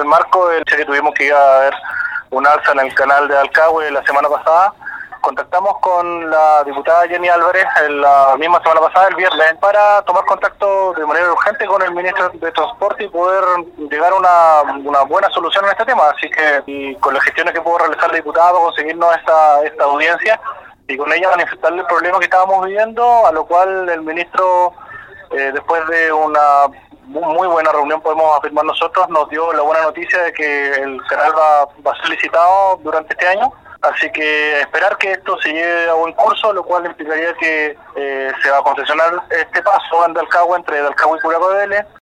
marco del hecho que tuvimos que iba a haber un alza en el canal de Alcagüe la semana pasada, contactamos con la diputada Jenny Álvarez la misma semana pasada, el viernes, para tomar contacto de manera urgente con el ministro de Transporte y poder llegar a una buena solución en este tema. Así que, y con las gestiones que pudo realizar la diputada para conseguirnos esta audiencia y con ella manifestarle el problema que estábamos viviendo, a lo cual el ministro, después de una muy buena reunión, podemos afirmar nosotros, nos dio la buena noticia de que el canal va a ser licitado durante este año. Así que esperar que esto se lleve a buen curso, lo cual implicaría que se va a concesionar este paso en Dalcagüe, entre Dalcagüe y Curacao de Vélez.